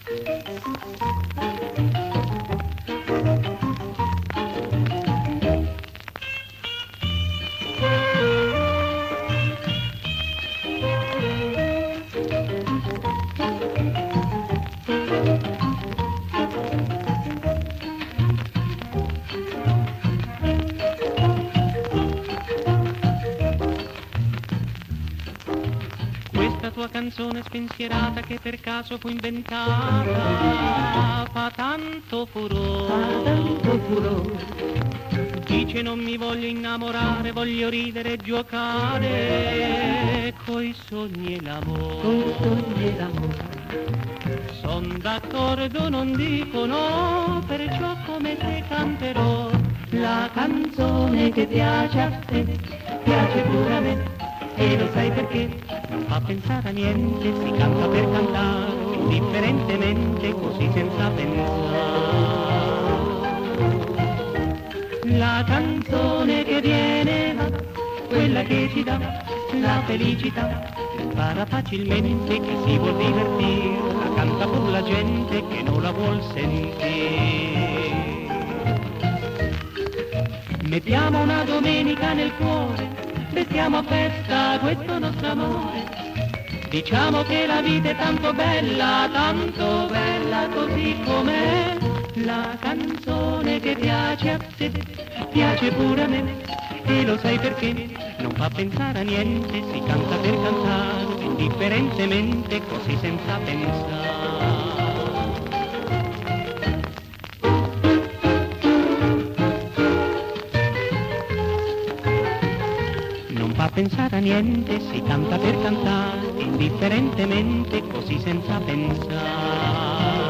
Questa tua canzone spensierata che per caso fu inventata fa tanto furore. Dice non mi voglio innamorare, voglio ridere e giocare coi sogni e l'amore. Son d'accordo, non dico no, perciò come te canterò la canzone che piace a te, piace pure a me. E lo sai perché? Non fa pensare a niente, si canta per cantare, indifferentemente, così senza pensare. La canzone che viene va, quella che ci dà la felicità, impara facilmente chi si vuol divertire, la canta pur la gente che non la vuol sentire. Mettiamo una domenica nel cuore, festiamo a festa questo nostro amore, diciamo che la vita è tanto bella così com'è. La canzone che piace a te, piace pure a me, e lo sai perché? Non fa pensare a niente, si canta per cantare, indifferentemente, così senza pensare. Non fa pensare a niente, si canta per cantare, indifferentemente, così senza pensare.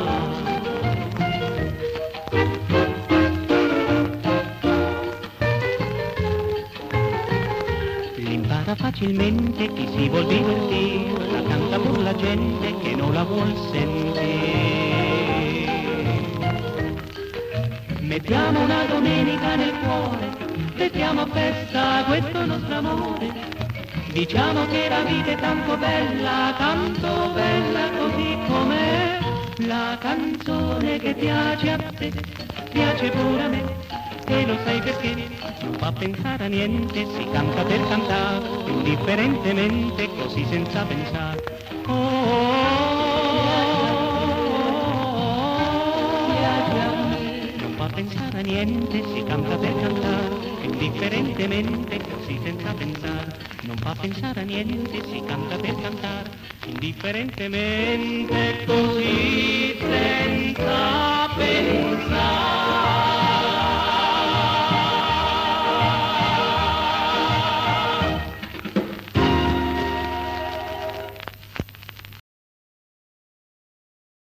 L'impara facilmente chi si vuol divertire, la canta pur la gente che non la vuol sentire. Mettiamo una domenica nel cuore, festiamo a festa questo nostro amore, diciamo che la vita è tanto bella così com'è. La canzone che piace a te, piace pure a me, e lo sai perché? Non fa pensare a niente, si canta per cantare, indifferentemente, così senza pensare. Non fa pensare a niente, si canta per cantare, indifferentemente, così senza pensare. Non fa pensare a niente, si canta per cantare, indifferentemente, così senza